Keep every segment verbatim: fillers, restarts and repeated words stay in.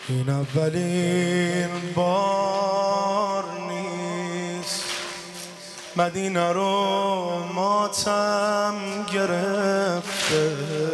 این اولین بار نیست مدینه رو ماتم گرفته.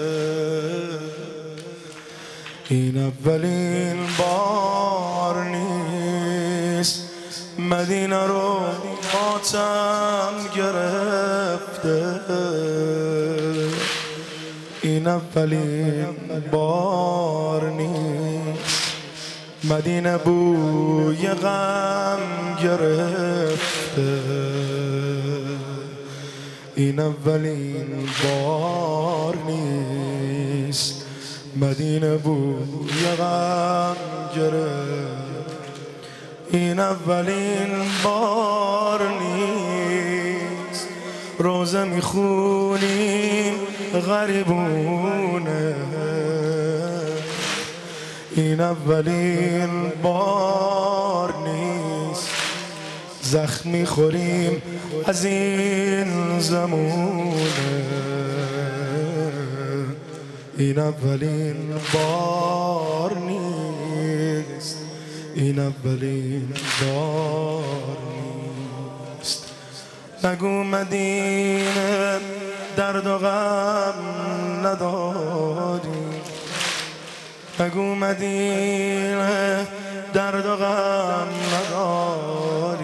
این اولین بار نیست مدینه رو ماتم گرفته. این اولین بار نیست مدینه بوی غم گرفته. این اولین بار نیست مدینه بوی غم گرفته. این اولین بار نیست روزه میخونیم غریبونه. این اولین بار نیست زخم میخوریم از این زمونه. این اولین بار نیست این اولین بار نیست. نگو مدینه درد و غم نداری. نگو مدینه درد و غم نداری.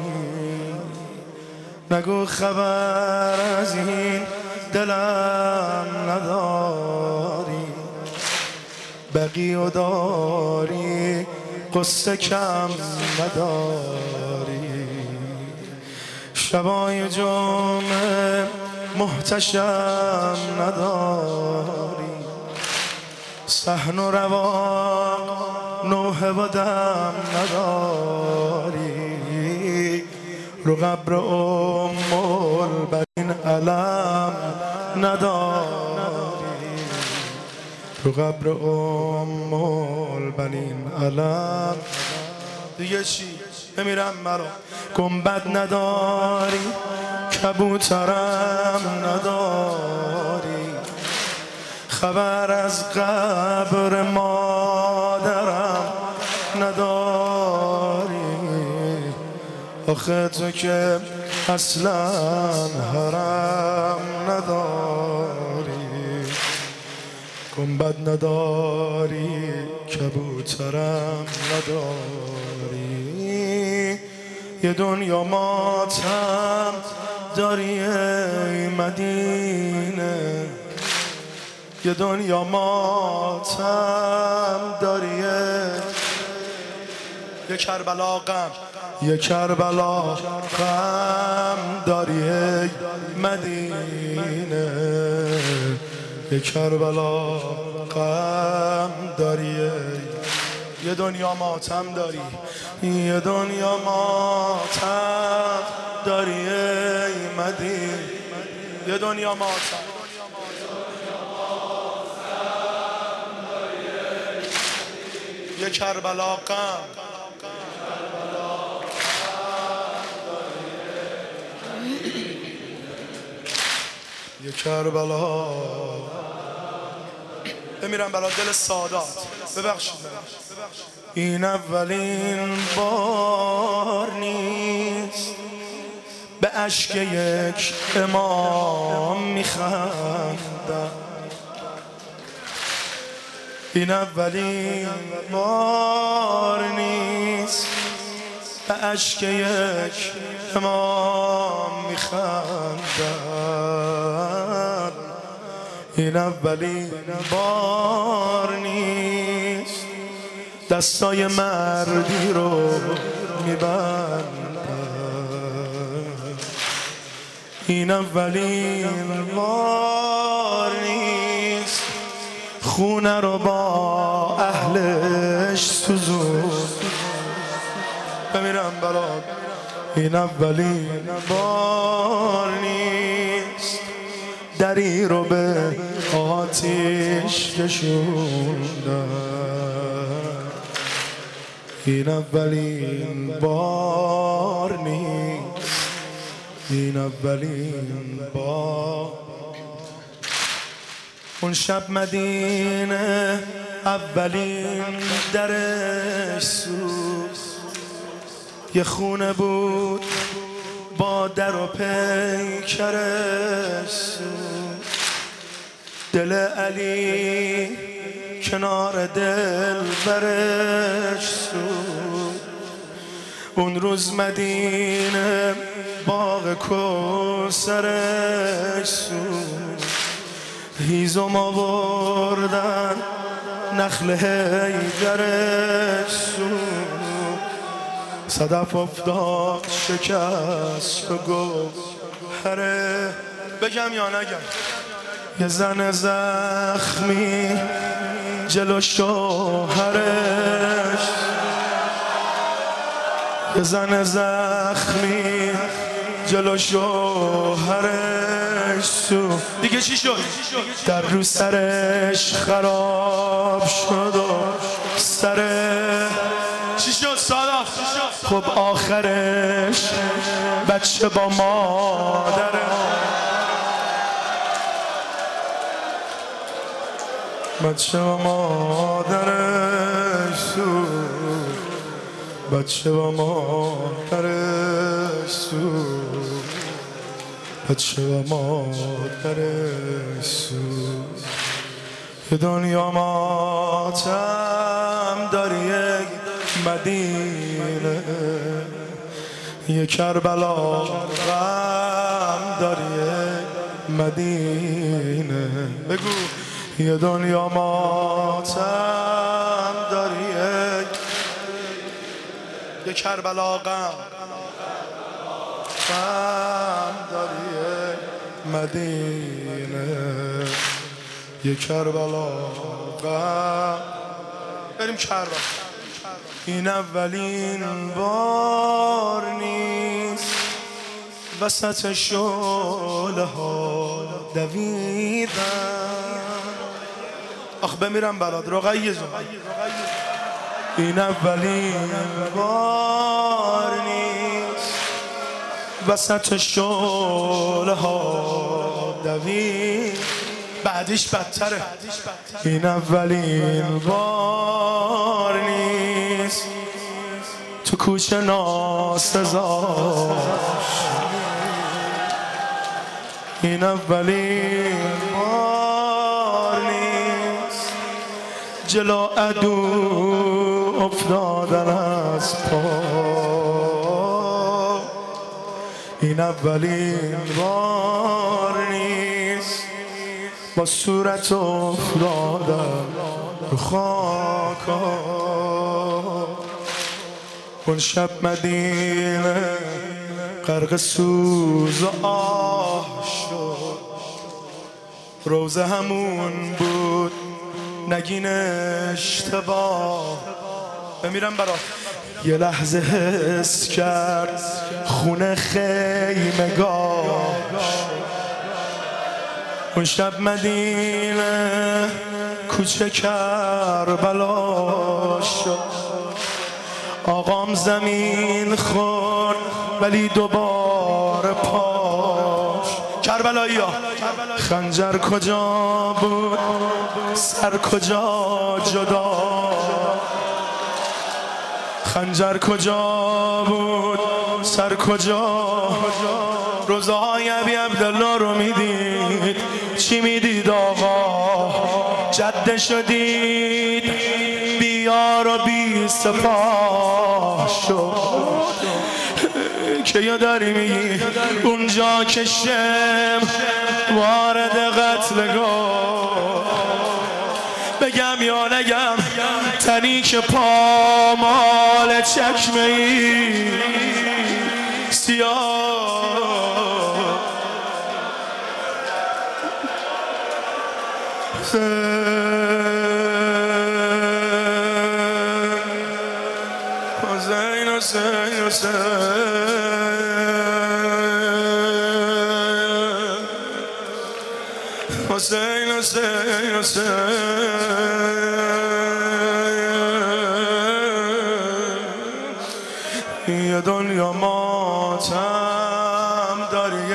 نگو خبر از این دلم نداری. بقی و داری قصه کم نداری. شبای جمعه محتشم نداری. صحن و رواق نوحه و دم نداری. رو قبر ام البنین علم نداری. رو قبر ام البنین علم دیگه چی؟ بمیرم مرا. گنبد نداری کبوترم نداری. خبر از قبر مادرم نداری. آخه تو که اصلا حرم نداری. گنبد نداری کبوترم نداری. یه دنیا ماتم داری ای مدینه. یه دنیا ماتم داری یه کربلا غم. یه کربلا غم داری ای مدینه. یه کربلا غم داری. یه دنیا ماتم داری. یه دنیا ماتم داری ای مدینه. یه دنیا ماتم. یه کربلا غم. یه کربلا بمیرم بلا دل سادات. ببخشید. این اولین بار نیست به اشک یک امام میخندم. این اولین بار نیست به اشک یک امام میخندم. این اولین بار نیست دستای مردی رو میبندم. این اولین بار نیست خونه رو با اهلش سوزون. بمیرم برات. این اولین بار نیست دری رو به آتیش کشوندم. این اولین بار نیست این اولین بار. اون شب مدینه اولین درش سوخت، یه خونه بود با در و پیکرش سوخت. دل علی کنار دل برش سوخت. اون روز مدینه باغ کوثرش سوخت. هیزم آوردن نخل حیدرش سوخت. صدف افتاد شکست و گوهره. بگم یا نگم؟ یه زن زخمی جلو شوهرش، یه زن زخمی جلو شوهرش سو. دیگه چی شد؟ در رو سرش خراب شد و سر چی شد سادات؟ خب آخرش بچه با مادره. بچه با مادرش سو، بچه با مادرش سو، بچه با مادرش سو. یه دنیا ماتم داری یک مدینه، یه کربلا غم داری یک مدینه. بگو یه دنیا ماتم داری یک یه کربلا غم غم داری یک مدینه، یه کربلا غم. بریم کربلا. این اولین بار نیست وسط شعله ها دویدم. آخ بمیرم برات رقیه جان. این اولین بار نیست وسط شعله ها دوید، بعدش بدتره. این اولین بار نیست تو کوچه ناسزا. این اولین بار نیست جلو عدو افتادن از پا. این اولین بار نیست با صورت افتادن رو خاکا. اون شب مدینه غرق سوز و آه شد، روزه همون بود نگین اشتباه. بمیرم برات. یه لحظه حس کرد خونه خیمگاش. اون شب مدینه کوچه کربلا شد. آقام زمین خورد ولی دوباره پاش. کربلایی ها خنجر کجا بود سر کجا جدا، خنجر کجا بود سر کجا. روزه های ابی عبدالله رو میدید، چی میدید آقا؟ جده شدید بیار و بی سپاه شد. که یا داری میگی اونجا که شم وارد قتلگاه. بگم یا نگم؟ تنی که پامال چکمه ای سیاه. حسین حسین حسین حسین حسین. یه دنیا ماتم داری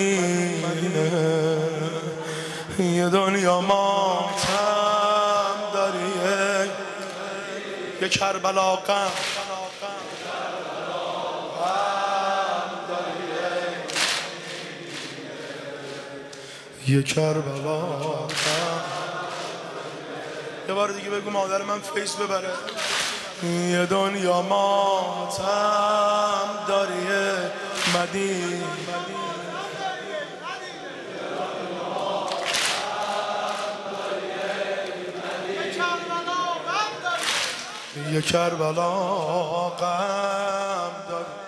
مدینه، یه دنیا ماتم یه کربلا غم یه کربلا غم. یه بار دیگه بگو مادر من فیس ببره. یه دنیا ماتم داری مدین، یه کربلا غم داری.